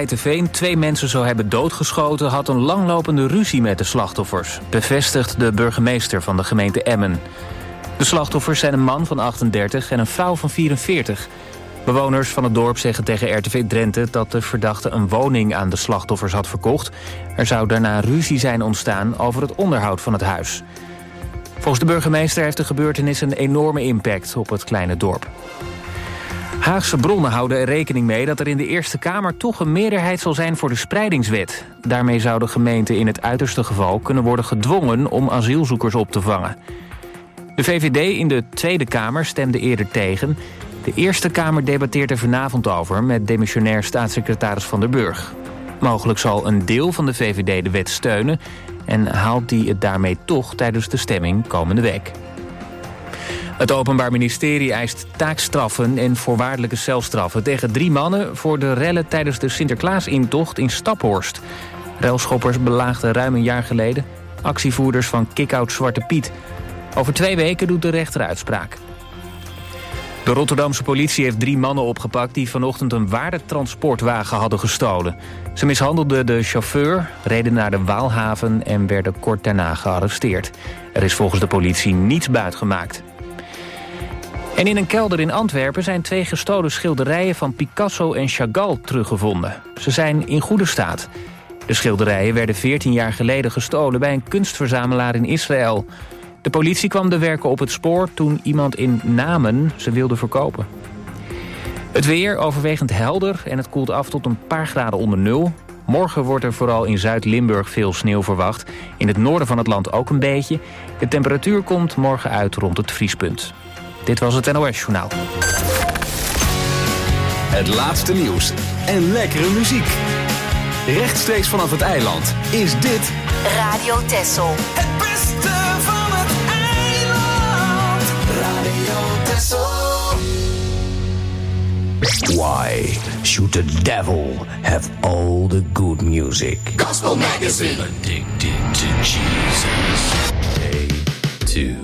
Wijteveen 2 mensen zou hebben doodgeschoten, had een langlopende ruzie met de slachtoffers, bevestigt de burgemeester van de gemeente Emmen. De slachtoffers zijn een man van 38 en een vrouw van 44. Bewoners van het dorp zeggen tegen RTV Drenthe dat de verdachte een woning aan de slachtoffers had verkocht. Er zou daarna ruzie zijn ontstaan over het onderhoud van het huis. Volgens de burgemeester heeft de gebeurtenis een enorme impact op het kleine dorp. Haagse bronnen houden er rekening mee dat er in de Eerste Kamer toch een meerderheid zal zijn voor de spreidingswet. Daarmee zouden gemeenten in het uiterste geval kunnen worden gedwongen om asielzoekers op te vangen. De VVD in de Tweede Kamer stemde eerder tegen. De Eerste Kamer debatteert er vanavond over met demissionair staatssecretaris Van der Burg. Mogelijk zal een deel van de VVD de wet steunen en haalt die het daarmee toch tijdens de stemming komende week. Het Openbaar Ministerie eist taakstraffen en voorwaardelijke celstraffen tegen 3 mannen voor de rellen tijdens de Sinterklaasintocht in Staphorst. Relschoppers belaagden ruim een jaar geleden actievoerders van Kick-Out Zwarte Piet. Over 2 weken doet de rechter uitspraak. De Rotterdamse politie heeft 3 mannen opgepakt die vanochtend een waardetransportwagen hadden gestolen. Ze mishandelden de chauffeur, reden naar de Waalhaven en werden kort daarna gearresteerd. Er is volgens de politie niets buitgemaakt. En in een kelder in Antwerpen zijn 2 gestolen schilderijen van Picasso en Chagall teruggevonden. Ze zijn in goede staat. De schilderijen werden 14 jaar geleden gestolen bij een kunstverzamelaar in Israël. De politie kwam de werken op het spoor toen iemand in Namen ze wilde verkopen. Het weer overwegend helder en het koelt af tot een paar graden onder nul. Morgen wordt er vooral in Zuid-Limburg veel sneeuw verwacht. In het noorden van het land ook een beetje. De temperatuur komt morgen uit rond het vriespunt. Dit was het NOS Journaal. Het laatste nieuws en lekkere muziek. Rechtstreeks vanaf het eiland is dit Radio Texel. Het beste van het eiland. Radio Texel. Why should the devil have all the good music? Gospel Magazine. Addicted to Jesus. Day 2.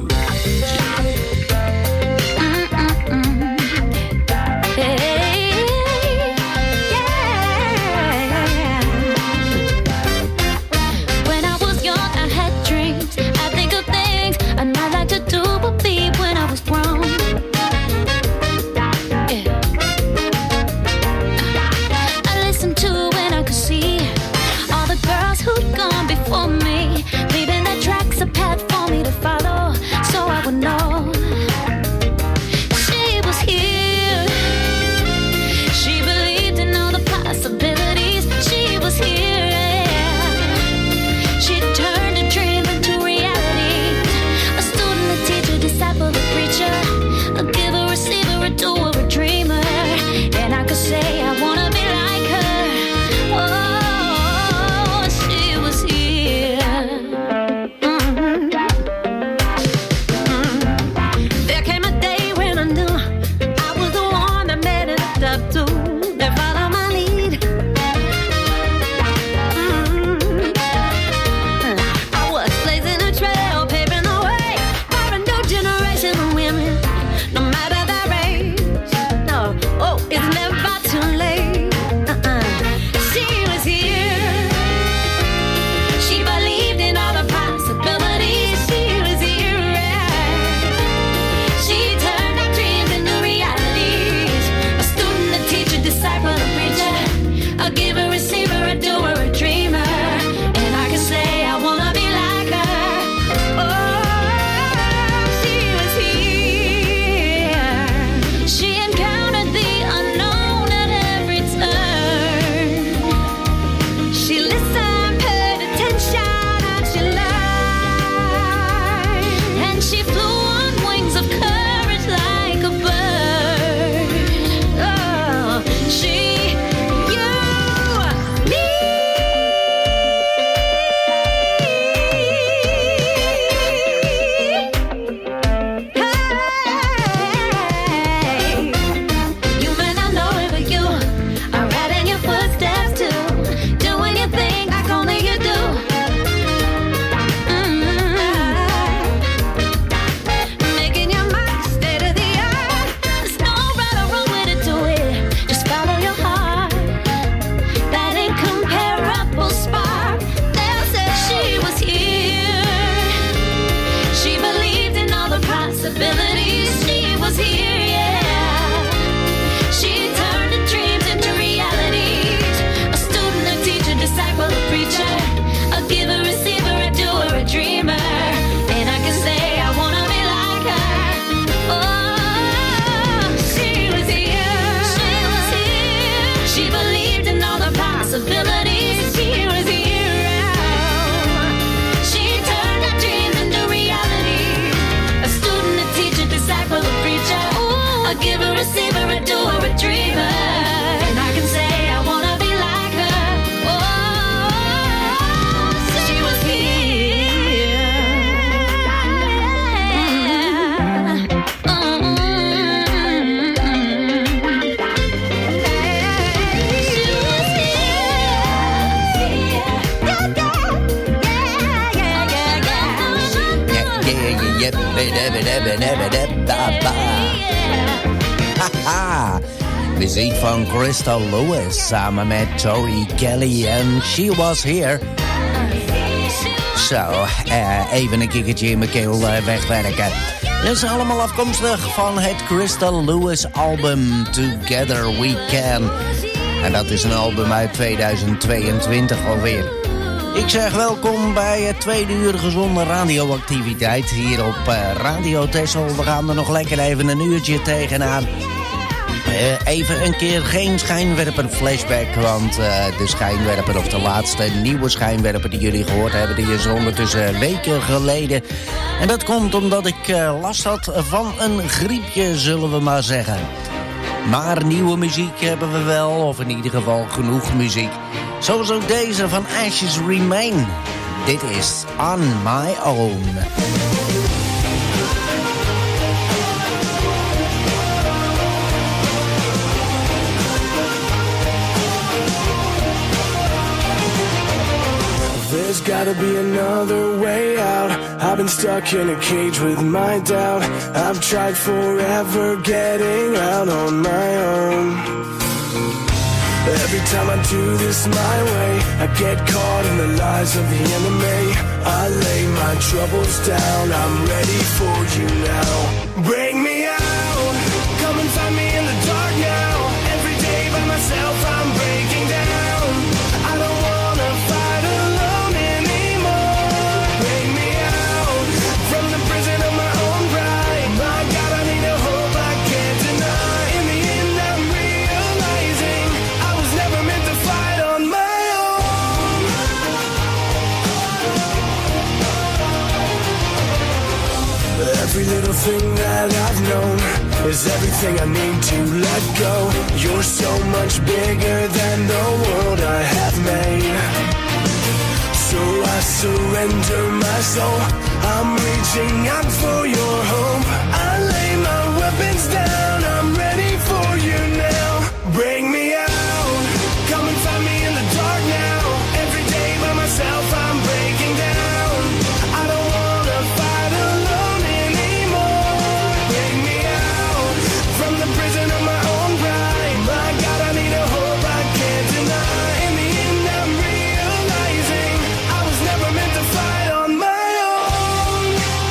Haha. Muziek van Crystal Lewis samen met Tori Kelly en She Was Here. Zo, even een kikkertje in mijn keel wegwerken. Dat is allemaal afkomstig van het Crystal Lewis album Together We Can. En dat is een album uit 2022 alweer. Ik zeg welkom bij het tweede uur gezonde radioactiviteit hier op Radio Texel. We gaan er nog lekker even een uurtje tegenaan. Even een keer geen schijnwerper flashback, want de schijnwerper of de laatste nieuwe schijnwerper die jullie gehoord hebben, die is ondertussen weken geleden. En dat komt omdat ik last had van een griepje, zullen we maar zeggen. Maar nieuwe muziek hebben we wel, of in ieder geval genoeg muziek. Zoals ook deze van Ashes Remain. Dit is On My Own. There's gotta be another way out. I've been stuck in a cage with my doubt. I've tried forever getting out on my own. Every time I do this my way, I get caught in the lies of the enemy. I lay my troubles down, I'm ready for you now. Bring me out, come and find me in the dark now. Every day by myself I'm breaking down. I don't wanna fight alone anymore. Bring me out, from the prison of my own pride. My God, I need a hope I can't deny. In the end I'm realizing I was never meant to fight on my own. Every little thing that I've known is everything I need to let go. You're so much bigger than the world I have made. So I surrender my soul. I'm reaching out for your hope. I lay my weapons down. I'm ready for you now. Bring me out. Come and find me in the dark now. Every day by myself I'm breaking down. I don't wanna fight alone anymore. Bring me out from the prison of my own pride. My God, I need a hope I can't deny. In the end I'm realizing I was never meant to fight on my own.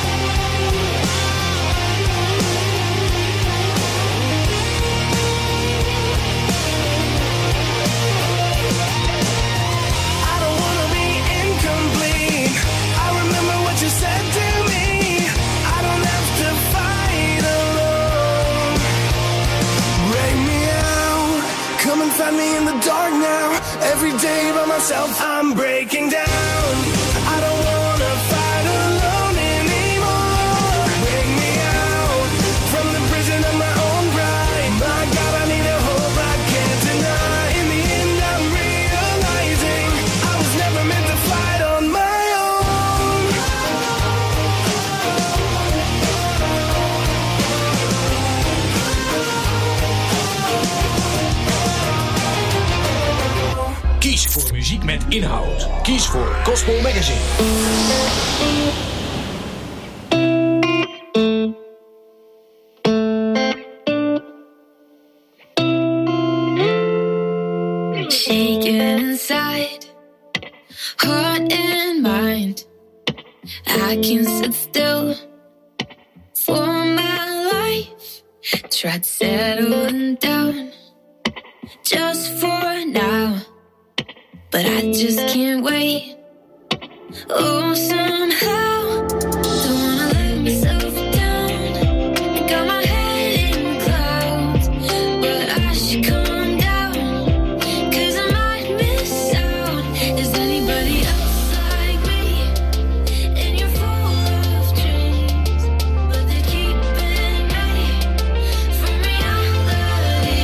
I don't wanna be incomplete. I remember what you said to me. I don't have to fight alone. Bring me out. Come and find me in the dark now. Every day by myself I'm breaking down. I don't wanna fight alone anymore. Bring me out from the prison of my own pride. My God, I need a hope I can't deny. In the end I'm realizing I was never meant to fight on my own. Kies voor muziek met inhoud. Kies voor Gospel Magazine. Shaking inside, heart and mind. I can't sit still for my life. Tried settling down just for now, but I just can't wait. Oh, somehow don't wanna let myself down. I got my head in the clouds, but I should calm down, 'cause I might miss out. Is anybody else like me? And you're full of dreams, but they're keeping me from reality.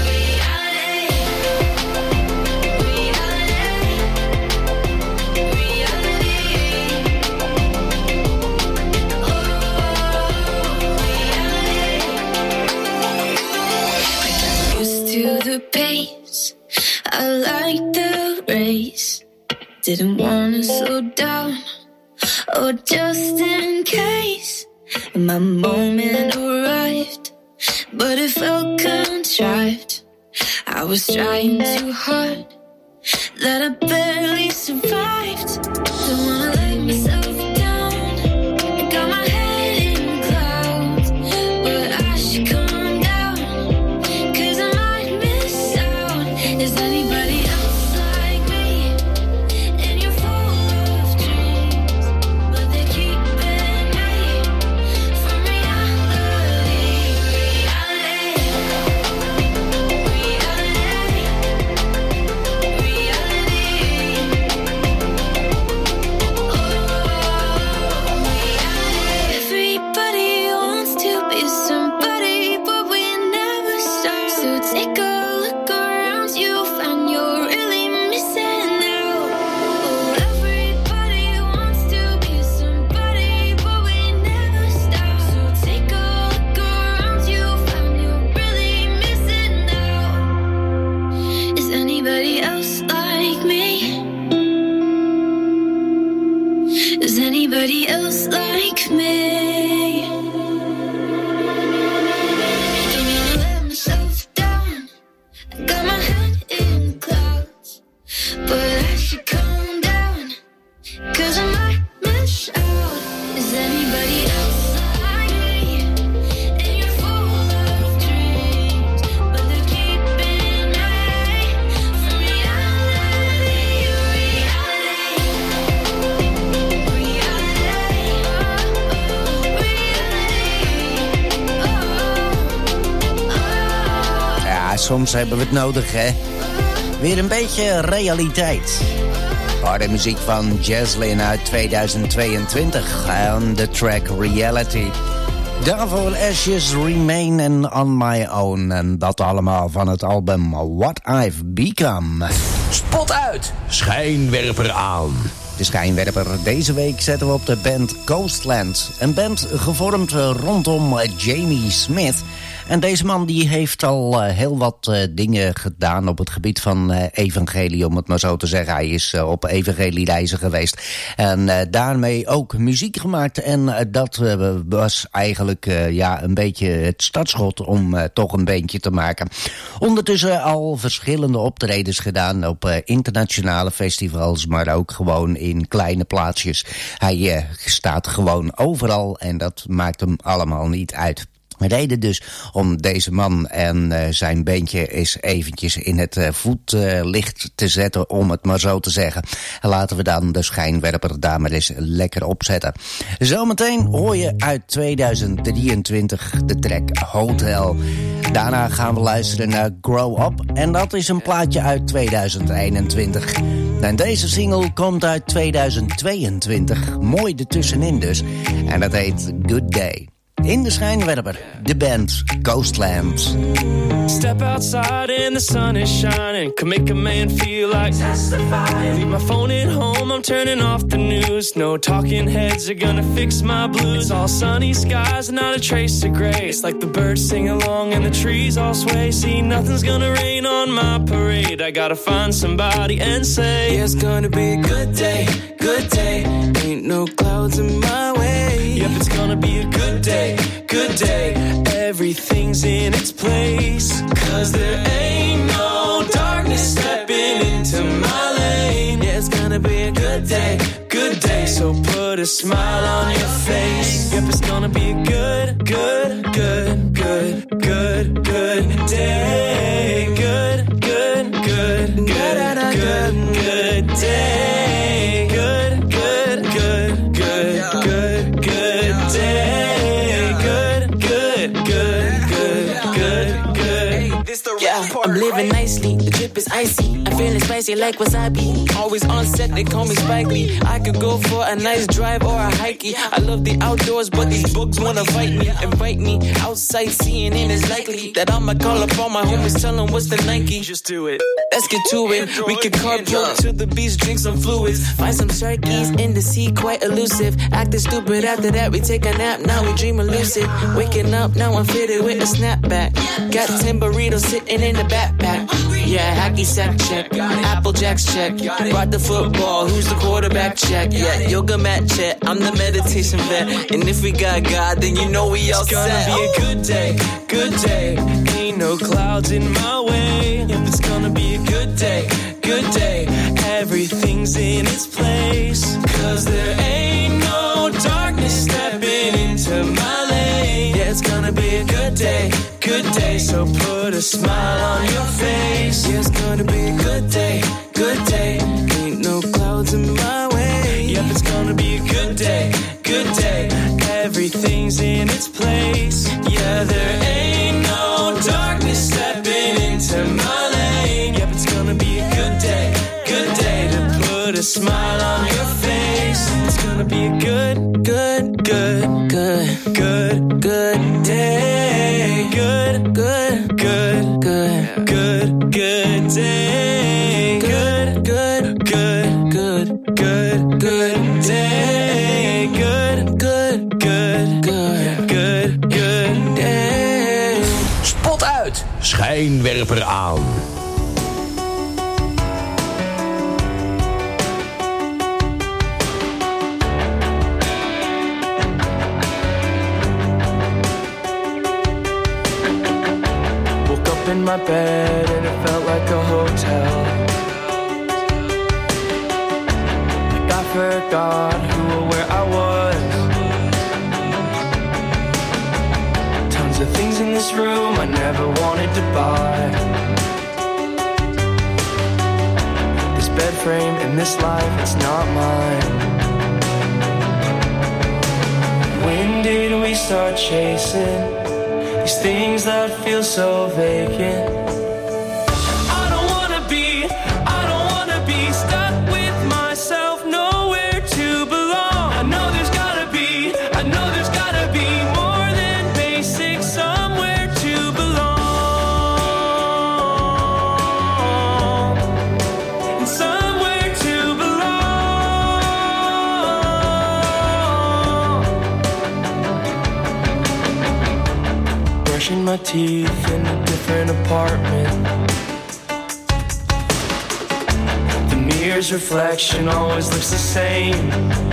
To the pace, I like the race. Didn't wanna slow down, or just in case My moment arrived, but it felt contrived. I was trying too hard that I barely survived. Don't wanna let myself down. I got my head in the clouds, but I should calm down, 'cause I might miss out. Is anybody else like me? And you're full of dreams, but they're keeping me from reality. Everybody wants to be somebody, but we never stop. So take a look around, you'll find you're really missing out. Oh, everybody wants to be somebody, but we never stop. So take a look around, you'll find you're really missing out. Is anybody else like me? Is anybody else like me? Don't wanna let myself down. I got my head in the clouds, but I should calm down, 'cause I might miss out. Is anybody else like me? And you're full of dreams, but they're keeping me from reality. Ja, soms hebben we het nodig, hè? Weer een beetje realiteit. Harde muziek van Jazzlyn uit 2022 en de track Reality. Daarvoor Ashes Remain and On My Own. En dat allemaal van het album What I've Become. Spot uit, schijnwerper aan. De schijnwerper deze week zetten we op de band Coastland. Een band gevormd rondom Jamie Smith. En deze man die heeft al heel wat dingen gedaan op het gebied van evangelie, om het maar zo te zeggen. Hij is op evangeliereizen geweest en daarmee ook muziek gemaakt. En dat was eigenlijk een beetje het startschot om toch een bandje te maken. Ondertussen al verschillende optredens gedaan op internationale festivals, maar ook gewoon in kleine plaatsjes. Hij staat gewoon overal en dat maakt hem allemaal niet uit. Reden dus om deze man en zijn bandje eens eventjes in het voetlicht te zetten, om het maar zo te zeggen. En laten we dan de schijnwerper daar maar eens lekker opzetten. Zometeen hoor je uit 2023 de track Hotel. Daarna gaan we luisteren naar Grow Up en dat is een plaatje uit 2021. En deze single komt uit 2022, mooi ertussenin dus. En dat heet Good Day. In de schijnwerper, de band Coastland. Step outside and the sun is shining. Can make a man feel like testifying. Leave my phone at home, I'm turning off the news. No talking heads are gonna fix my blues. It's all sunny skies and not a trace of gray. It's like the birds sing along and the trees all sway. See, nothing's gonna rain on my parade. I gotta find somebody and say, yeah, it's gonna be a good day, good day. Ain't no clouds in my way. Yep, it's gonna be a good day, good day. Everything's in its place. 'Cause there ain't no darkness stepping into my lane. Yeah, it's gonna be a good day, good day. So put a smile on your face. Yep, it's gonna be a good, good, good, good, good, good day. Good, good, good, good, good, good day. Good, good, good, good, good, good day. Good, good, good, good, good, good. Yeah, I'm living nicely, the drip is icy. I'm feeling spicy like wasabi. Always on set, they call me Spike Lee. I could go for a nice drive or a hike. I love the outdoors, but these bugs wanna fight me. Invite me outside seeing, and it's likely that I'ma call up all my homies, tell them what's the Nike. Just do it. Let's get to it. We can carpool to the beach, drink some fluids. Find some sharkies in the sea, quite elusive. Acting stupid, after that we take a nap. Now we dream lucid. Waking up, now I'm fitted with a snapback. Got 10 burritos sitting in the backpack. Yeah, hacky sack check. Apple Jacks check. Brought the football. Who's the quarterback check? Yeah, yoga mat check. I'm the meditation vet. And if we got God, then you know we all set. It's gonna be a good day, good day. Ain't no clouds in my way. Yep, it's gonna be a good day, good day. Everything's in its place. 'Cause there ain't no darkness stepping into my lane. Yeah, it's gonna be a good day, good day. So put a smile on your face. Yeah, it's gonna be a good day, good day. Ain't no clouds in my way. Yep, it's gonna be a good day, good day. Everything's in its place. Yeah, there ain't no darkness stepping into my lane. Yep, it's gonna be a good day, good day. To put a smile on your face. It's gonna be a good, good, good, good, good, good day. Good, good, good, good, good, good day. Good, good, good, good, good, good day. Good, good, good, good, good, good day. Spot uit, schijnwerper aan. In my bed and it felt like a hotel. Like I forgot who or where I was. Tons of things in this room I never wanted to buy. This bed frame and this life, it's not mine. When did we start chasing these things that feel so vacant? I don't wanna be stuck with myself, nowhere to belong. I know there's gotta be more than basic, somewhere to belong. And somewhere to belong. Brushing my teeth in a different apartment. The mirror's reflection always looks the same.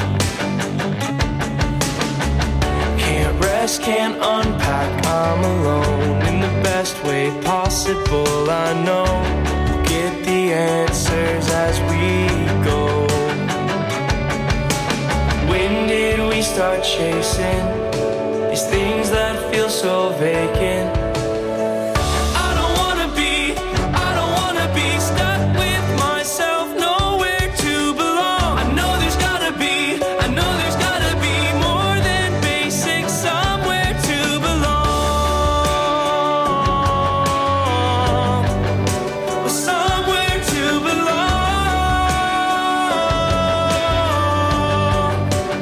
Can't rest, can't unpack, I'm alone. In the best way possible, I know. We'll get the answers as we go. When did we start chasing these things that feel so vacant? I don't wanna be stuck with myself, nowhere to belong. I know there's gotta be more than basic, somewhere to belong. Somewhere to belong.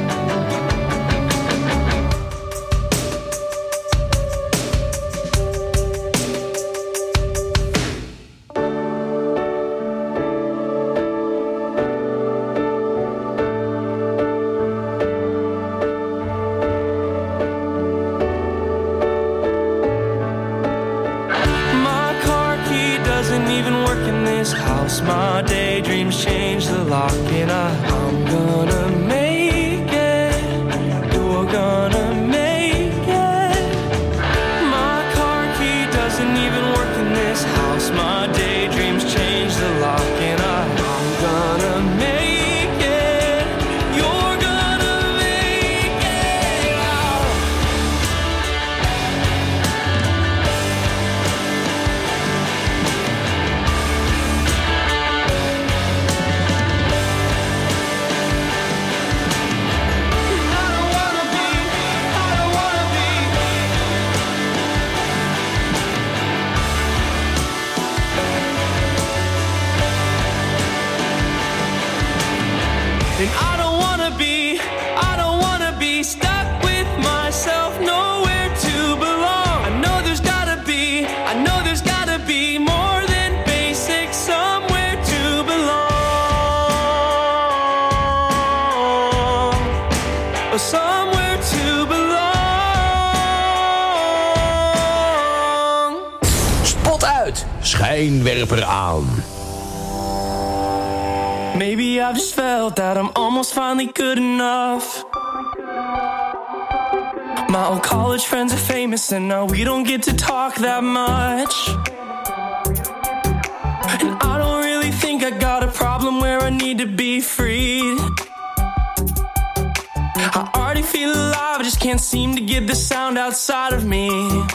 My car key doesn't even work in this house. My daydreams change the lock, and I'm gonna make it. You're gonna make it. My car key doesn't even work in this house. My daydreams change the lock, and I'm gonna make it. You're gonna make it. And I don't wanna be stuck with myself, nowhere to belong. I know there's gotta be more than basic, somewhere to belong. Or somewhere to belong. Spot uit, schijnwerper schijnwerper aan. Maybe I've just felt that I'm almost finally good enough. My old college friends are famous and now we don't get to talk that much. And I don't really think I got a problem where I need to be freed. I already feel alive, I just can't seem to get the sound outside of me.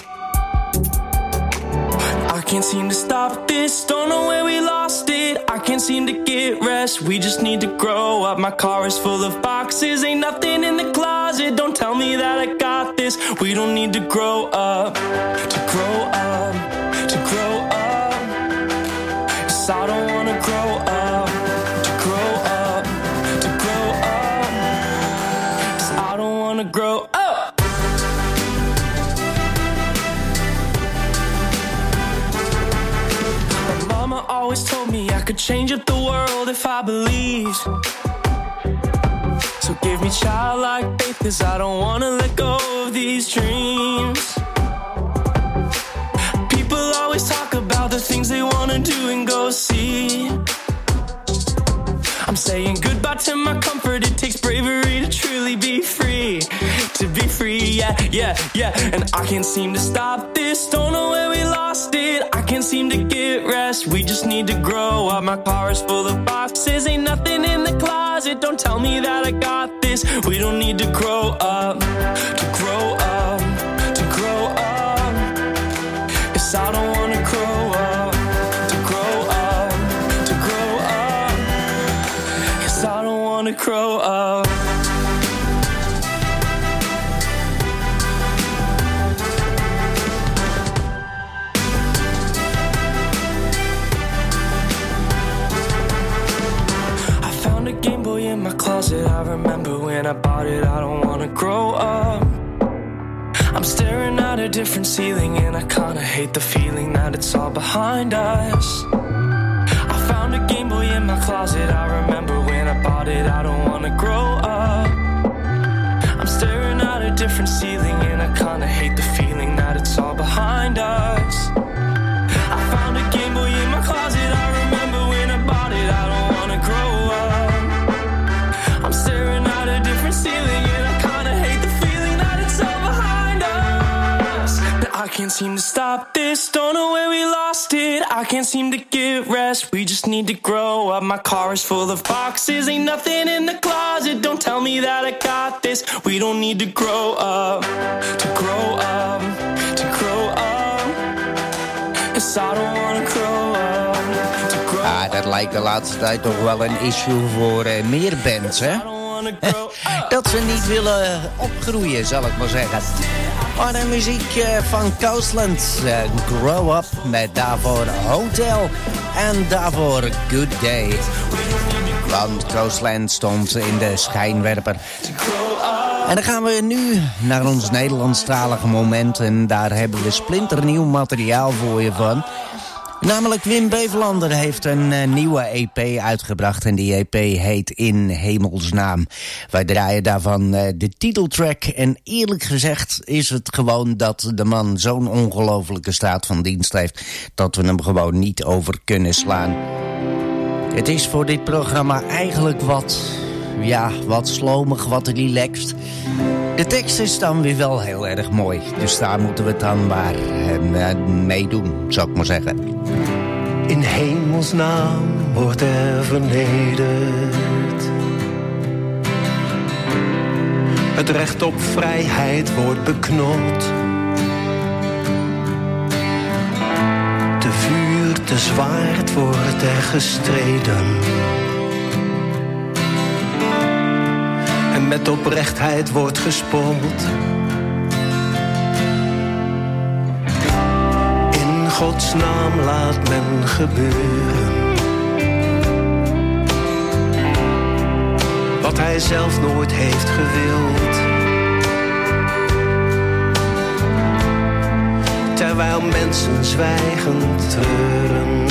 I can't seem to stop this, don't know where we lost it. I can't seem to get rest, we just need to grow up. My car is full of boxes, ain't nothing in the closet. Don't tell me that I got this, we don't need to grow up. To grow up, to grow up. 'Cause I don't wanna grow up. To grow up, to grow up. 'Cause I don't wanna grow up. Mama always told me I could change up the world if I believed. So give me childlike faith, 'cause I don't wanna let go of these dreams. People always talk about the things they wanna do and go see. I'm saying goodbye to my comfort, it takes bravery to truly be free. To be free, yeah, yeah, yeah. And I can't seem to stop this, don't know where we lost it. I can't seem to get rest, we just need to grow up. My car is full of boxes, ain't nothing in the closet. Don't tell me that I got this, we don't need to grow up. To grow up, to grow up. 'Cause I don't wanna grow up. To grow up, to grow up. 'Cause I don't wanna grow up. Game Boy in my closet, I remember when I bought it. I don't wanna grow up. I'm staring at a different ceiling and I kinda hate the feeling that it's all behind us. I found a Game Boy in my closet, I remember when I bought it. I don't wanna grow up. I'm staring at a different ceiling and I kinda hate the feeling that it's all behind us. I found a Game Boy in my closet, I remember when I bought it. I don't wanna grow up. I'm staring at a different ceiling and I kinda hate the feeling that it's all behind us. But I can't seem to stop this, don't know where we lost it. I can't seem to get rest, we just need to grow up. My car is full of boxes, ain't nothing in the closet. Don't tell me that I got this, we don't need to grow up. To grow up, to grow up. 'Cause I don't wanna grow up. To grow up. Dat lijkt de laatste tijd toch wel een issue voor meer bands, hè? Dat ze niet willen opgroeien, zal ik maar zeggen. Maar de muziek van Coastland, Grow Up, met daarvoor Hotel en daarvoor Good Day. Want Coastland stond in de schijnwerper. En dan gaan we nu naar ons Nederlandstalige moment. En daar hebben we splinternieuw materiaal voor je van. Namelijk Wim Bevelander heeft een nieuwe EP uitgebracht. En die EP heet In Hemelsnaam. Wij draaien daarvan de titeltrack. En eerlijk gezegd is het gewoon dat de man zo'n ongelofelijke staat van dienst heeft, dat we hem gewoon niet over kunnen slaan. Het is voor dit programma eigenlijk wat slomig, wat relaxed. De tekst is dan weer wel heel erg mooi. Dus daar moeten we het dan maar mee doen, zou ik maar zeggen. In hemelsnaam wordt er vernederd. Het recht op vrijheid wordt beknot. Te vuur, te zwaard wordt er gestreden. En met oprechtheid wordt gespot. In Gods naam laat men gebeuren wat hij zelf nooit heeft gewild. Terwijl mensen zwijgend treuren,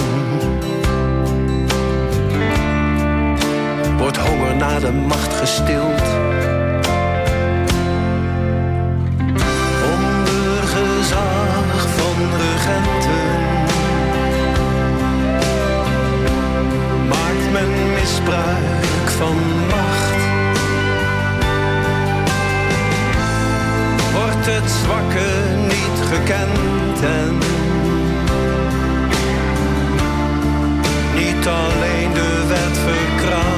wordt honger naar de macht gestild. Onder gezag van regenten misbruik van macht. Wordt het zwakke niet gekend en niet alleen de wet verkracht.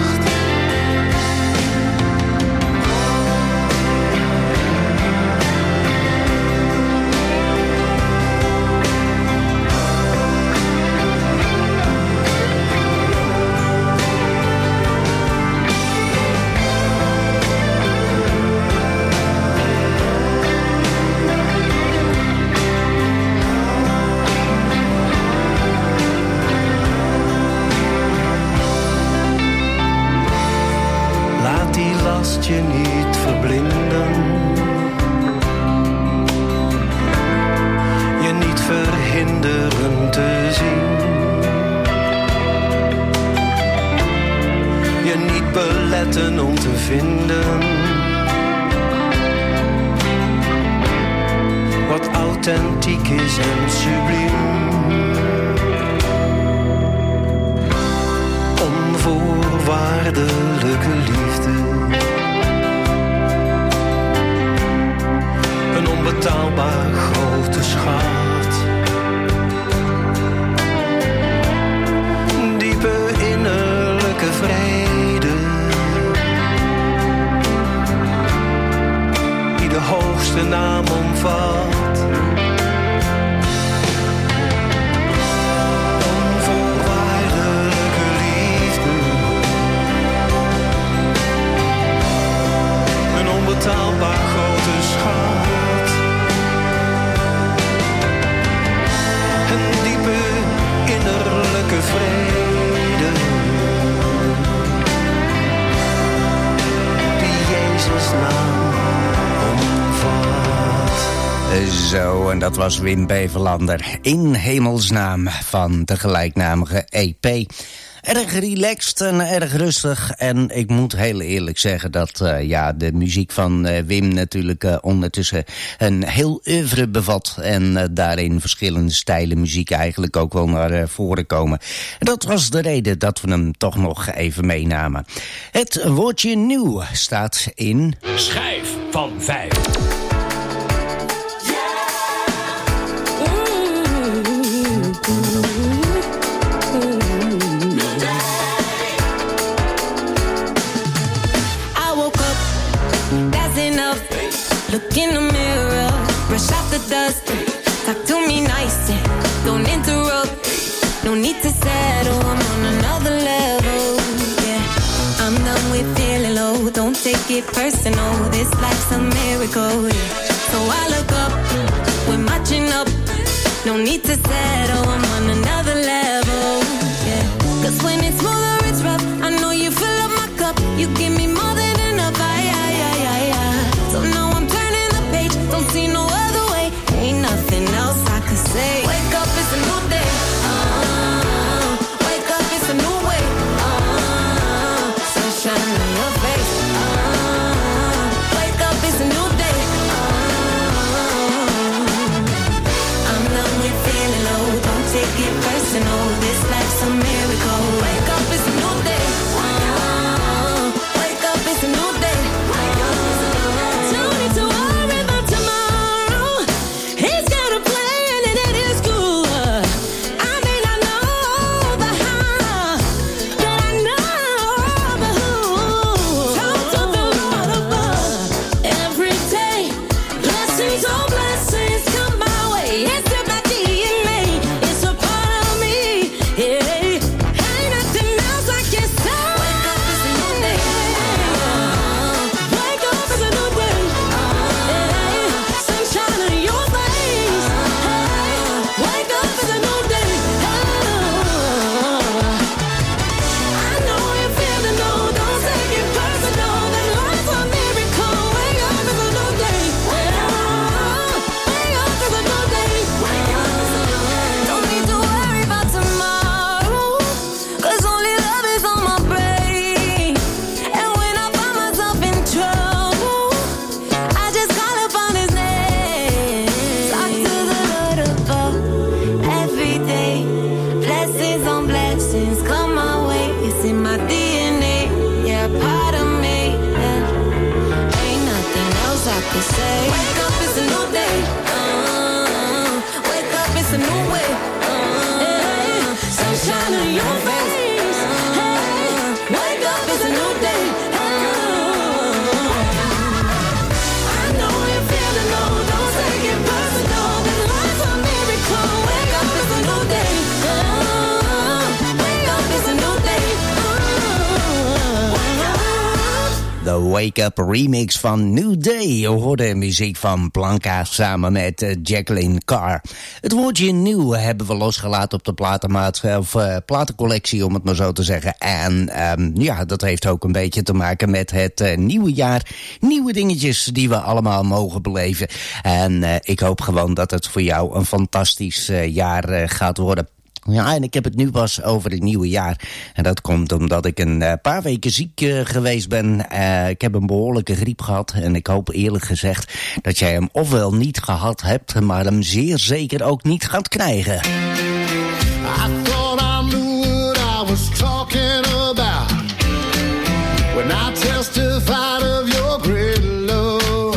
Je niet verblinden, je niet verhinderen te zien, je niet beletten om te vinden wat authentiek is en subliem. Onvoorwaardelijke liefde, een onbetaalbaar grote schat. Diepe innerlijke vrede, die de hoogste naam omvat. Onvoorwaardelijke liefde, een onbetaalbaar grote schat. Een diepe innerlijke vrede, die Jezus naam omvat. Zo, en dat was Wim Beverlander. In hemelsnaam van de gelijknamige EP. Erg relaxed en erg rustig. En ik moet heel eerlijk zeggen dat de muziek van Wim natuurlijk ondertussen een heel oeuvre bevat. En daarin verschillende stijlen muziek eigenlijk ook wel naar voren komen. En dat was de reden dat we hem toch nog even meenamen. Het woordje nieuw staat in... Schijf van 5. Look in the mirror, brush off the dust. Talk to me nice, don't interrupt. No need to settle, I'm on another level. Yeah, I'm done with feeling low. Don't take it personal, this life's a miracle. Yeah. So I look up, we're matching up. No need to settle, I'm on another level. Yeah, 'cause when it's smooth or it's rough, I know you fill up my cup. You give me more than enough. So now I'm turning the page, don't see no other way. Ain't nothing else I could say. Wake up, it's a new day. Wake up, it's a new way. Sunshine on your face. Wake up, it's a new day. I'm done with feeling low. Don't take Wake Up remix van New Day. Je hoorde muziek van Blanca samen met Jacqueline Carr. Het woordje nieuw hebben we losgelaten op de platencollectie, om het maar zo te zeggen. En ja, dat heeft ook een beetje te maken met het nieuwe jaar. Nieuwe dingetjes die we allemaal mogen beleven. En ik hoop gewoon dat het voor jou een fantastisch jaar gaat worden. Ja, en ik heb het nu pas over het nieuwe jaar. En dat komt omdat ik een paar weken ziek geweest ben. Ik heb een behoorlijke griep gehad. En ik hoop eerlijk gezegd dat jij hem ofwel niet gehad hebt, maar hem zeer zeker ook niet gaat krijgen. I thought I knew what I was talking about when I testified of your great love.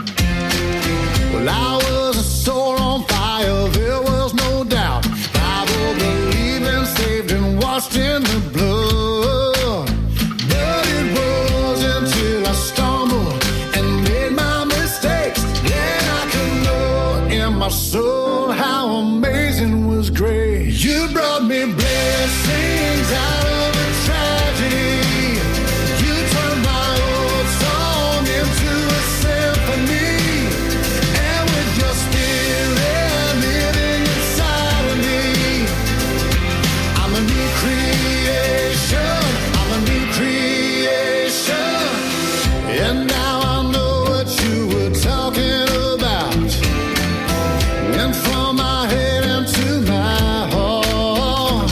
Well, I was a soul on fire, there was no doubt. Believing, saved and washed in the blood. But it was until I stumbled and made my mistakes, then I could know in my soul how amazing was grace. You brought me blessings out of a tragedy. You turned my old song into a symphony. And with your spirit living inside of me, I'm a new creation, I'm a new creation. And now I know what you were talking about. Went from my head into my heart.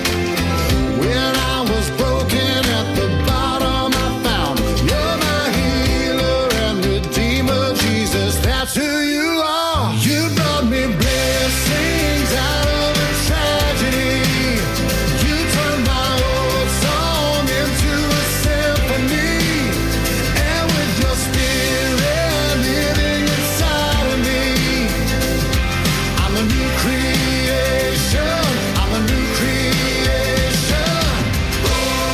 When I was broken at the bottom, I found you're my healer and redeemer, Jesus, that's who you are. You brought me blessings out of a tragedy. You turned my old song into a symphony. And with your spirit living inside of me, I'm a new creation, I'm a new creation. Oh,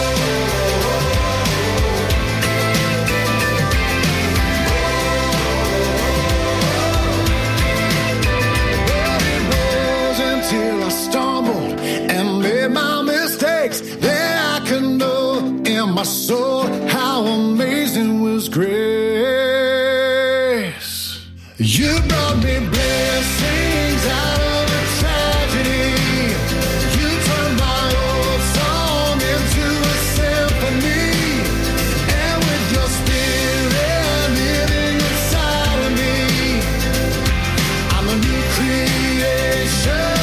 but it was until I stumbled and made my mistakes, then I could know in my soul how amazing was grace. You brought me blessings out of a tragedy. You turned my old song into a symphony. And with your spirit living inside of me, I'm a new creation.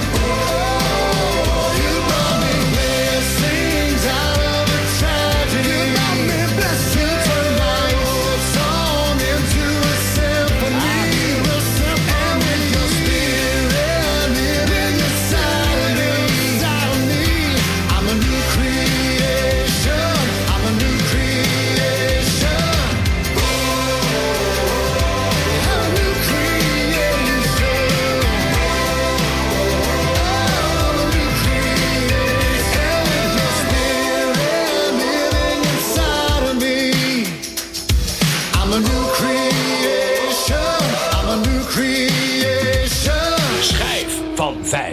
Oh, you brought me blessings out of a tragedy. You brought me blessings. You turned my old song into a symphony. And with your spirit living inside of me, I'm a new creation. I'm a new creation. Oh, I'm a new creation. I'm a new creation. And with your spirit living inside of me, I'm a new creation. I'm a new creation. Schijf van 5.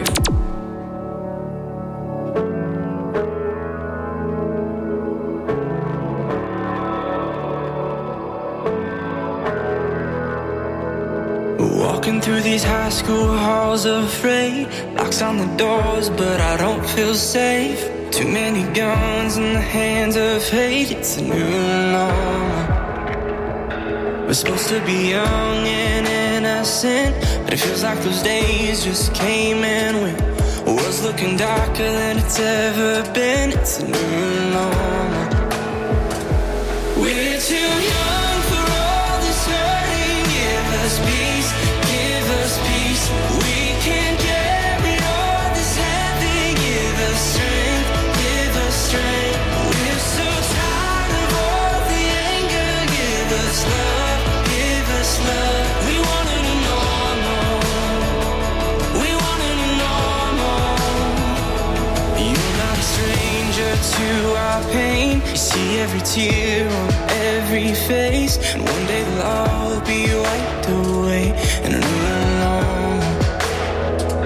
Walking through these high school halls afraid. Locks on the doors, but I don't feel safe. Too many guns in the hands of hate. It's a new normal. We're supposed to be young and innocent, but it feels like those days just came and went. World's looking darker than it's ever been. It's a new normal. We're too young for all this hurting. Give us peace, give us peace. We can carry all this heavy. Give us strength, give us strength. We're so tired of all the anger. Give us love, give us love. We want a new normal. We want a new normal. You're not a stranger to our pain. You see every tear on every face, and one day they'll all be wiped away in a new normal.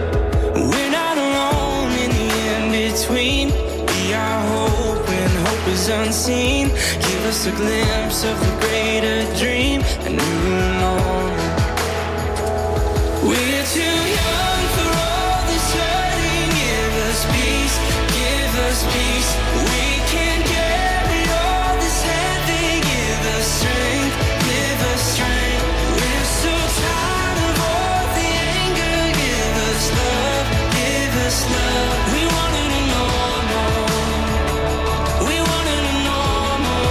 We're not alone in the in-between. Be our hope when hope is is unseen. Give us a glimpse of the greater dream, a new normal. We're too young for all this hurting. Give us peace, give us peace. We can't carry all this heavy. Give us strength, give us strength. We're so tired of all the anger. Give us love, give us love. We want it a normal. We want it a normal.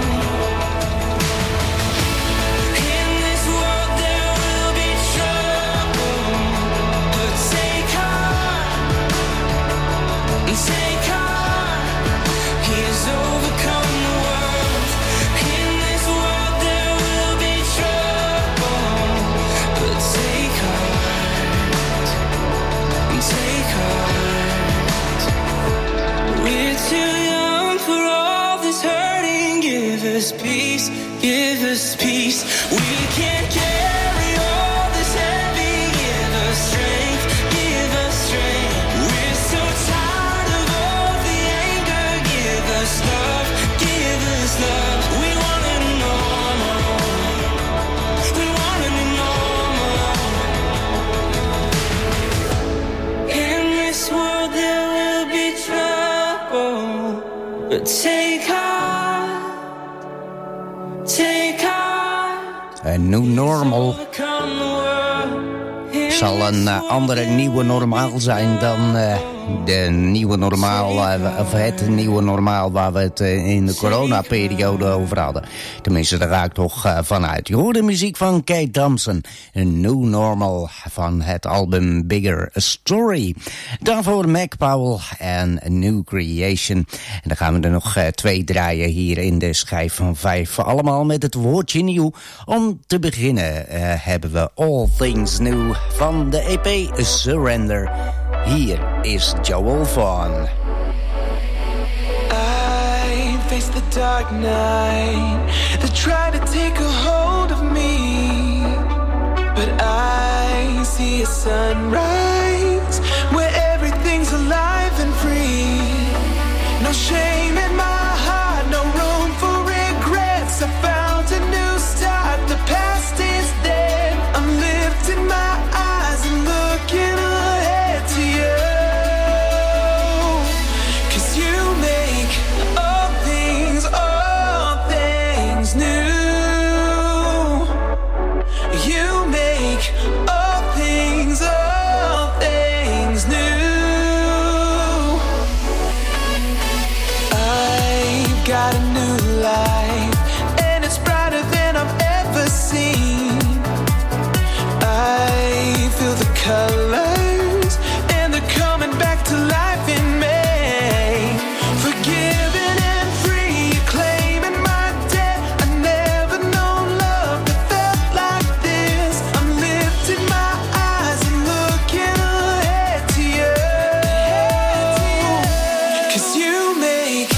In this world there will be trouble, but take heart, take heart. He has overcome the world. In this world there will be trouble, but take heart, take heart. We're too young for all this hurting. Give us peace, give us peace. We can't carry all this heavy. Give us strength, give us strength. We're so tired of all the anger. Give us love, give us love. We want it normal. We want it normal. In this world there will be trouble, but take heart, take heart. Een new normal Overcome the world. zal een andere nieuwe normaal zijn dan de nieuwe normaal, of het nieuwe normaal waar we het in de coronaperiode over hadden. Tenminste, daar ga ik toch vanuit. Je hoort de muziek van Kate Thompson, een new normal van het album Bigger Story. Daarvoor Mac Powell en New Creation. En dan gaan we er nog 2 draaien hier in de schijf van 5. Allemaal met het woordje nieuw. Om te beginnen hebben we All Things New van de EP Surrender. Hier is Joel Vaughn. I face the dark night that tried to take a hold of me, but I see a sunrise where everything's alive and free. No shame in my heart, no room for regrets. I found a new start, the past is dead. I'm lifting my eyes and looking ahead to you. Got a new life, and it's brighter than I've ever seen. I feel the colors, and they're coming back to life in me. Forgiven and free, claiming my debt. I never known love that felt like this. I'm lifting my eyes and looking ahead to you. 'Cause you make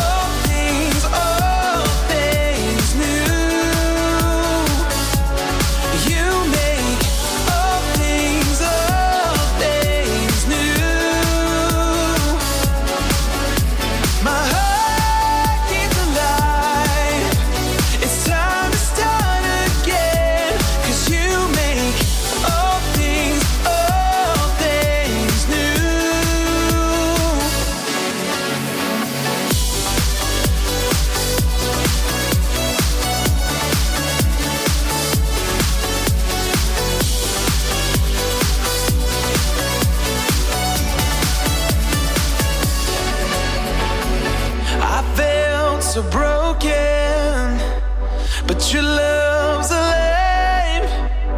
so broken, but your love's alive.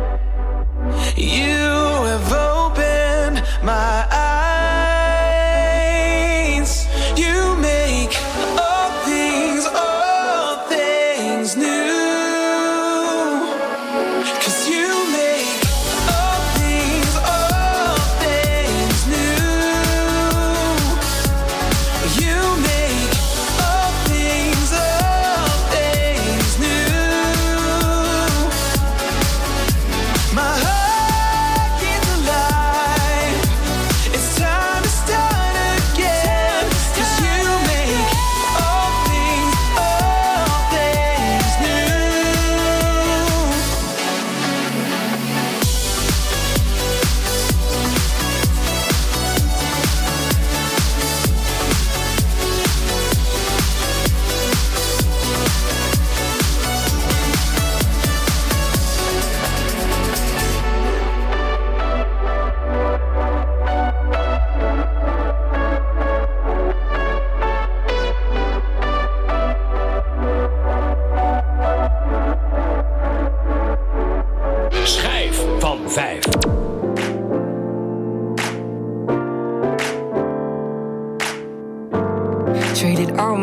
You have opened my eyes. You make all things new. 'Cause you make all things new. You make all things new.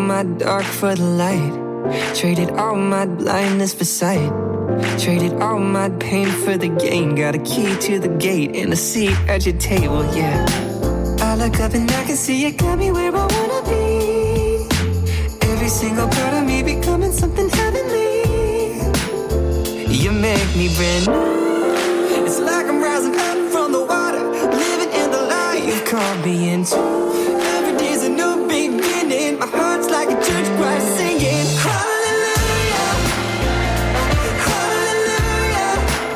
my dark for the light. Traded all my blindness for sight. Traded all my pain for the gain. Got a key to the gate and a seat at your table, yeah. I look up and I can see you got me where I wanna be. Every single part of me becoming something heavenly. You make me brand new. It's like I'm rising up from the water, living in the light you've called me into. Every day's a new beginning. My heart's like a church choir singing. Hallelujah, hallelujah.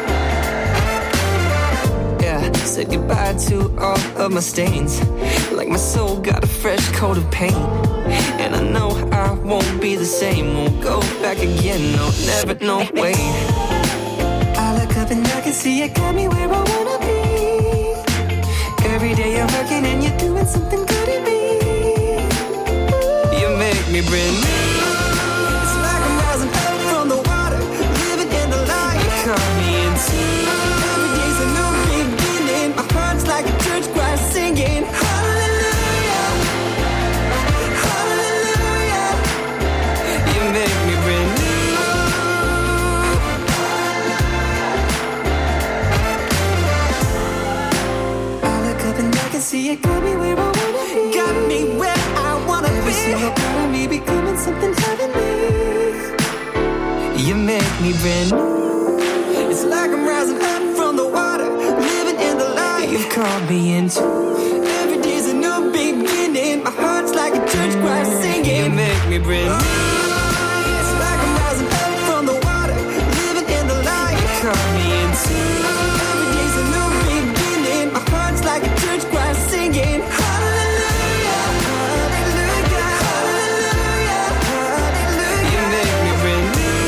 Yeah, said goodbye to all of my stains. Like my soul got a fresh coat of paint. And I know I won't be the same. Won't go back again, no, never, no way. I look up and I can see you got me where I wanna be. Every day you're working and you're doing something good in me. You make me brand new. It's like I'm rising up from the water, living in the light you call me into. Every day's a new beginning. My heart's like a church choir singing. Hallelujah, hallelujah. You make me brand new. See, you got me where I wanna be. Got me where I wanna be. Every single part of me becoming something heavenly. You make me brand new. It's like I'm rising up from the water, living in the light you've called me into. Every day's a new beginning. My heart's like a church choir singing. You make me brand new. It's like I'm rising up from the water, living in the light you called me into. Every day's a new beginning. My heart's like a church choir singing. Hallelujah, hallelujah, hallelujah, hallelujah. You make me brand new.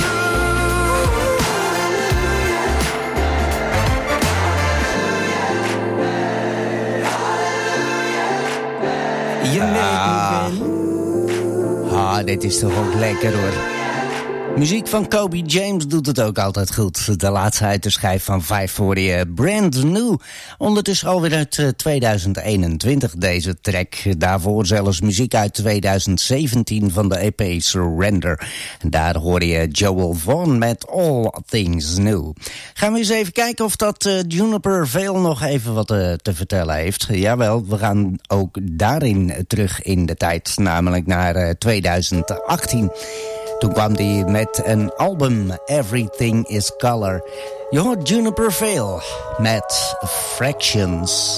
You make me brand new. Ah, dit is toch ook lekker hoor. Muziek van Kobe James doet het ook altijd goed. De laatste uit de schijf van 5 voor je Brand New. Ondertussen alweer uit 2021 deze track. Daarvoor zelfs muziek uit 2017 van de EP Surrender. En daar hoor je Joel Vaughn met All Things New. Gaan we eens even kijken of dat Juniper Vale nog even wat te vertellen heeft. Jawel, we gaan ook daarin terug in de tijd. Namelijk naar 2018. Toen kwam hij met een album, Everything is Color. Je hoort Juniper Vale met Fractions.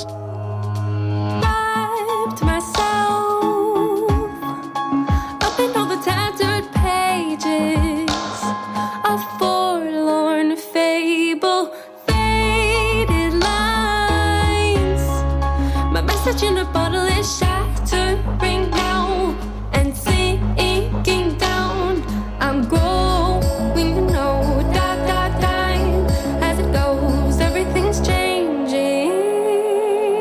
In a bottle is shattering now and sinking down. I'm growing, you know, dark time as it goes. Everything's changing.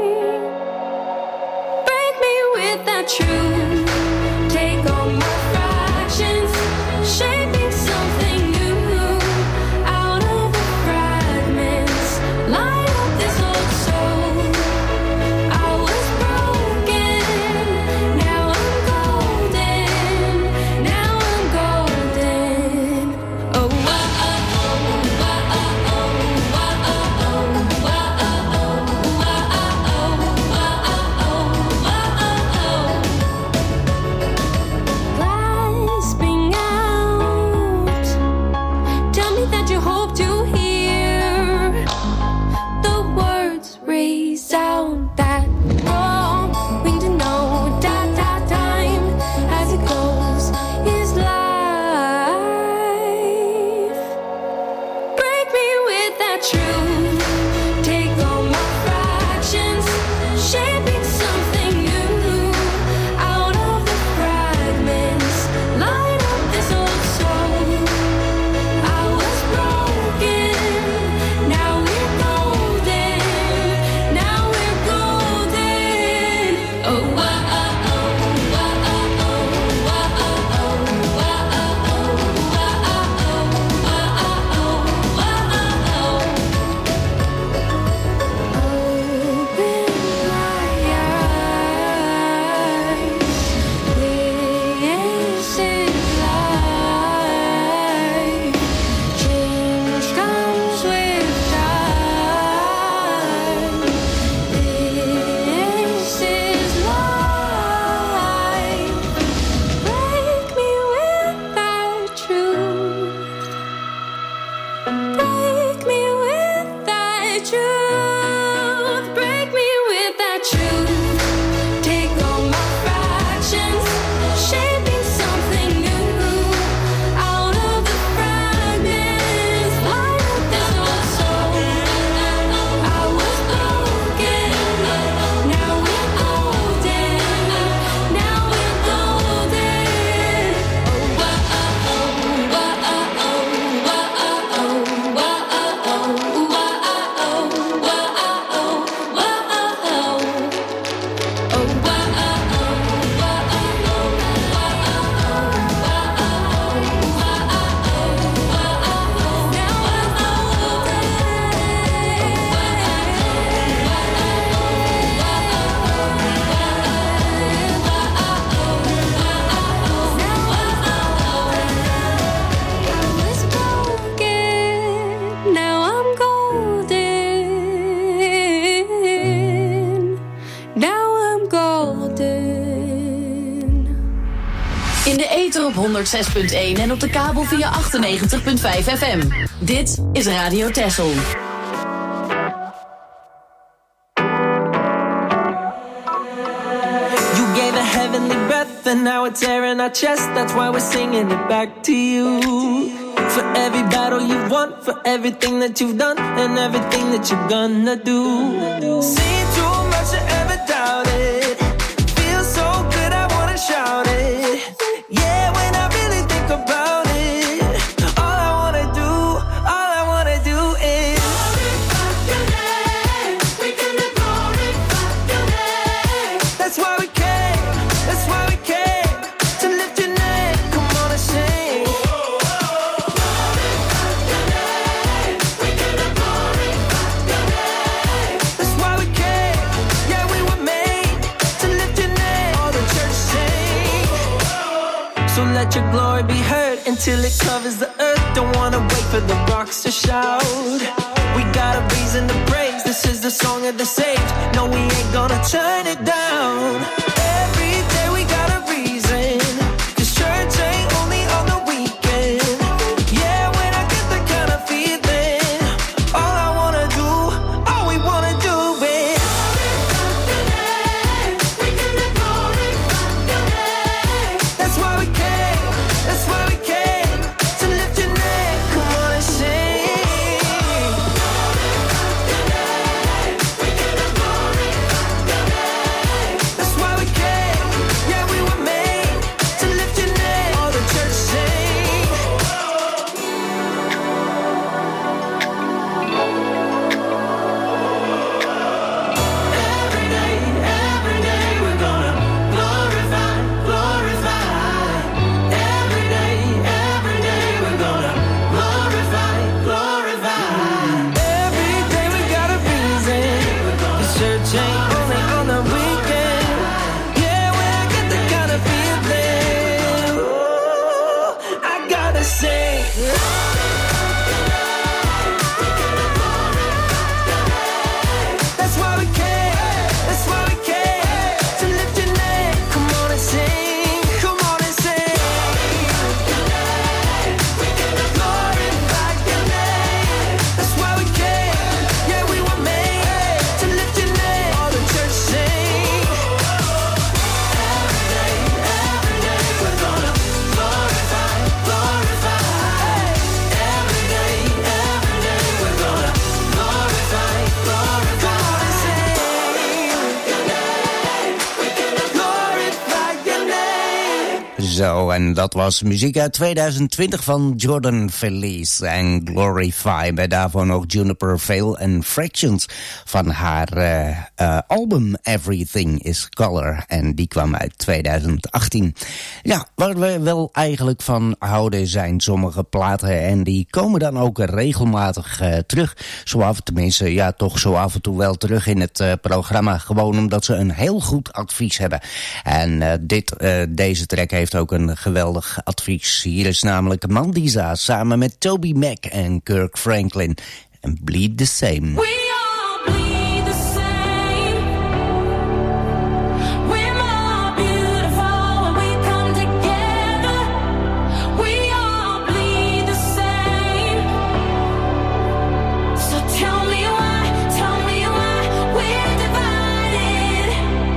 ether op 106.1 en op de kabel via 98.5 FM. Dit is Radio Texel. You gave a heavenly breath and now it's air in our chest. That's why we're singing it back to you. For every battle you've won, for everything that you've done, and everything that you're gonna do. Seen too much to ever doubt it. Feels so good I wanna shout it. Yeah, when I really think about it, all I wanna do is glorify your name. We're gonna glorify your name. That's why we came, that's why we came, to lift your name. Come on and sing. Let your glory be heard until it covers the earth. Don't wanna wait for the rocks to shout. We got a reason to praise. This is the song of the sage. No, we ain't gonna turn it down. Every day we got a reason, 'cause church ain't only on the weekend. Yeah, when I get that kind of feeling, all I wanna do, all we wanna do is that's why we came. That's why we came, to lift your name. Come on and sing. That's why we came. Yeah, we were made to lift your name. All the church sing. Every day we're gonna glorify, glorify. Every day we're gonna glorify, glorify. Every day we got a reason. The church ain't only on the weekend. Yeah, when I get the kind of feeling, ooh, I gotta sing. That's why we came. That's why we came, to lift your name. Come on and sing. Come on and sing. Glorify your name. That's why we came. Yeah, we were made to lift your name. All the church sing. Every day we're gonna glorify, glorify. Every day we're gonna glorify, glorify. Come on and sing. Glorify your name. Zo, en dat was muziek uit 2020 van Jordan Felice en Glorify. Bij daarvoor nog Juniper Vale en Fractions van haar album Everything is Color. En die kwam uit 2018. Ja, waar we wel eigenlijk van houden zijn sommige platen. En die komen dan ook regelmatig terug. Zo af, tenminste, ja, toch zo af en toe wel terug in het programma. Gewoon omdat ze een heel goed advies hebben. En deze track heeft ook een geweldig advies. Hier is namelijk Mandisa samen met Toby Mac en Kirk Franklin. En Bleed the Same. We all bleed the same. We're more beautiful when we come together. We all bleed the same. So tell me why we're divided.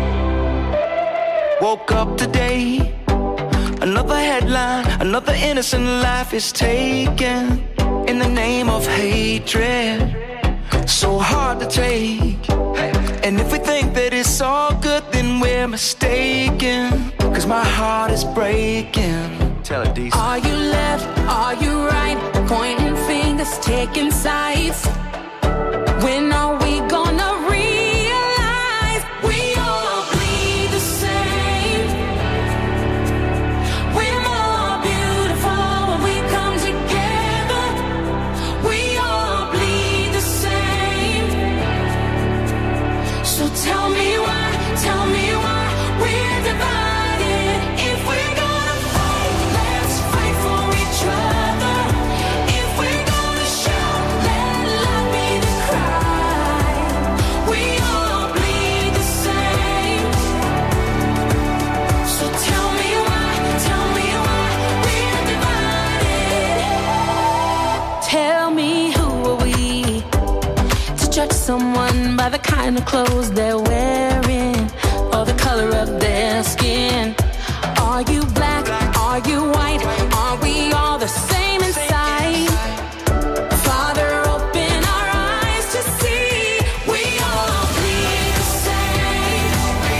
Woke up today, another headline, another innocent life is taken in the name of hatred. So hard to take. And if we think that it's all good, then we're mistaken. 'Cause my heart is breaking. Tell it, decent. Are you left? Are you right? Pointing fingers, taking sides. When are we gonna realize we all bleed the same? We're more beautiful when we come together. We all bleed the same. So tell me why we're divided. If we're gonna fight, let's fight for each other. If we're gonna shout, let love by the kind of clothes they're wearing or the color of their skin. Are you black? Are you white? Are we all the same inside? Father, open our eyes to see we all bleed the same.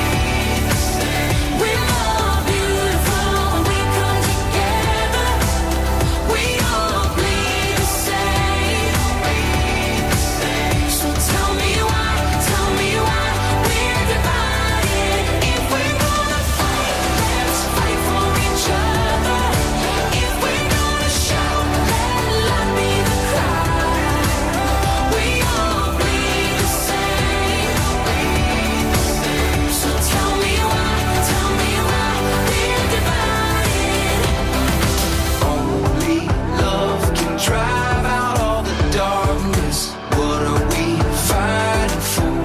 We're all beautiful when we come together. We all bleed the same. So tell me why we're divided. If we're gonna fight, let's fight for each other. If we're gonna shout, let love be the cry. We all bleed the same. So tell me why we're divided. Only love can drive out all the darkness. What are we fighting for?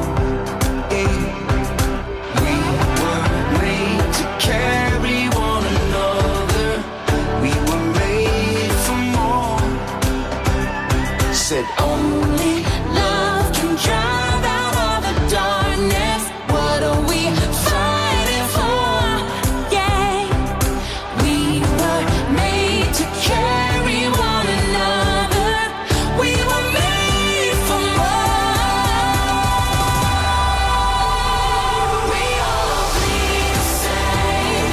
We were made to carry one another. We were made for more. Said Only love can drive out all the darkness. What are we fighting for? Yeah, we were made to carry one another. We were made for more. We all bleed the same.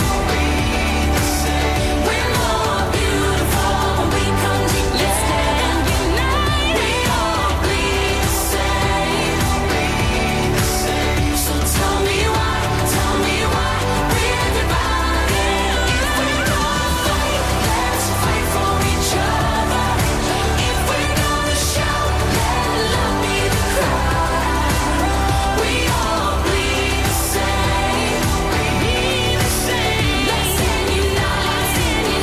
We're more beautiful when we come together. Unite. We all bleed the same. So tell me why we're divided. If we're gonna fight, let's fight for each other. If we're gonna shout, let love be the cry. We all bleed the same. Let's unite.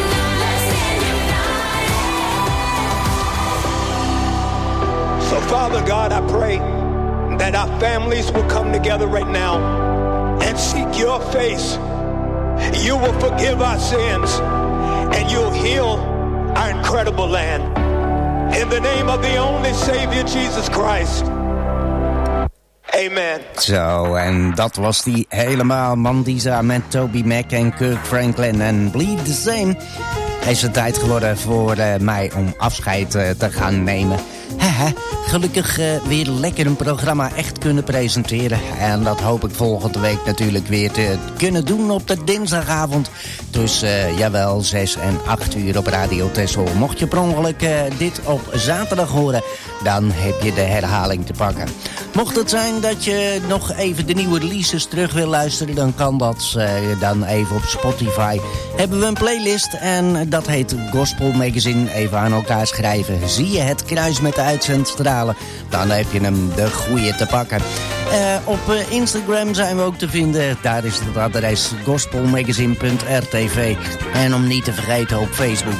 So, Father God, I pray that our families will come together right now and seek your face. You will forgive our sins and you'll heal our incredible land. In the name of the only Savior, Jesus Christ. Amen. Zo, en dat was die helemaal Mandisa met Toby Mac en Kirk Franklin en Bleed the Same. Is het tijd geworden voor mij om afscheid te gaan nemen. Haha, gelukkig weer lekker een programma echt kunnen presenteren. En dat hoop ik volgende week natuurlijk weer te kunnen doen op de dinsdagavond. Tussen, jawel, 6 en 8 uur op Radio Texel. Mocht je per ongeluk dit op zaterdag horen, dan heb je de herhaling te pakken. Mocht het zijn dat je nog even de nieuwe releases terug wil luisteren, dan kan dat dan even op Spotify. Hebben we een playlist en dat heet Gospel Magazine. Even aan elkaar schrijven. Zie je het kruis met de uitzendstralen, dan heb je hem de goeie te pakken. Op Instagram zijn we ook te vinden. Daar is het adres gospelmagazine.rtv. En om niet te vergeten op Facebook.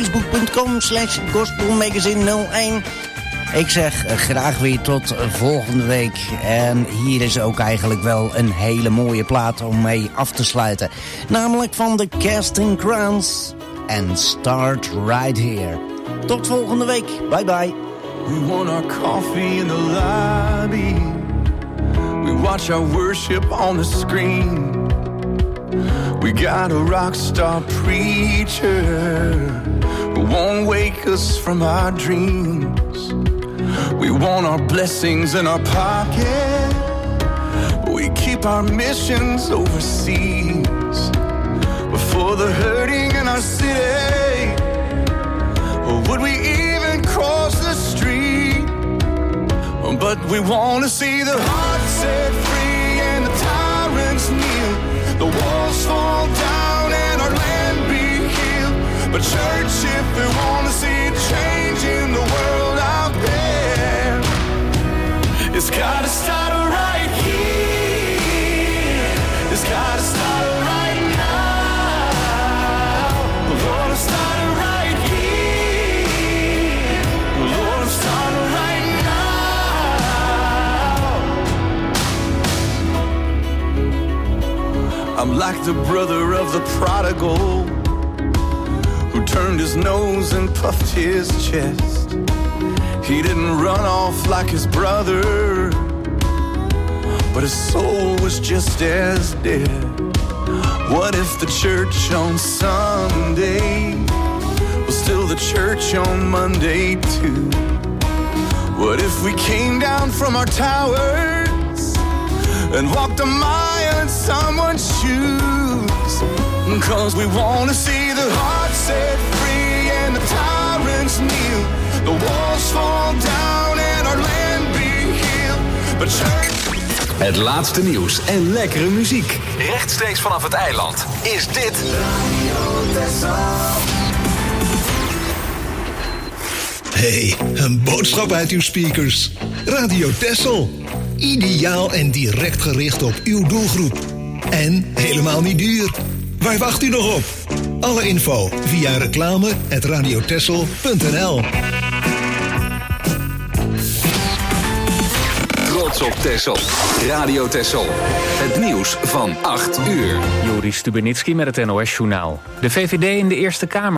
Facebook.com/gospelmagazine01. Ik zeg graag weer tot volgende week. En hier is ook eigenlijk wel een hele mooie plaat om mee af te sluiten. Namelijk van de Casting Crowns. En Start Right Here. Tot volgende week. Bye bye. We want our coffee in the lobby. We watch our worship on the screen. We got a rock star preacher who won't wake us from our dreams. We want our blessings in our pocket. We keep our missions overseas. For the hurting in our city, or would we even cross the street? But we want to see the heart set free and the tyrants kneel. The walls fall down and our land be healed. But church, if we want to see change in the world out there, it's gotta start right here. It's gotta start right now. Lord, I'm starting right here. Lord, I'm starting right now. I'm like the brother of the prodigal who turned his nose and puffed his chest. He didn't run off like his brother, but his soul was just as dead. What if the church on Sunday was still the church on Monday too? What if we came down from our towers and walked a mile in someone's shoes? 'Cause we wanna see the heart set free and the tyrants kneel, the walls fall down and our land be healed. But church... Het laatste nieuws en lekkere muziek. Rechtstreeks vanaf het eiland is dit... Hey, een boodschap uit uw speakers. Radio Texel. Ideaal en direct gericht op uw doelgroep. En helemaal niet duur. Waar wacht u nog op? Alle info via reclame@radiotexel.nl. Trots op Texel. Radio Texel. Het nieuws van 8 uur. Joris Stubenitski met het NOS-journaal. De VVD in de Eerste Kamer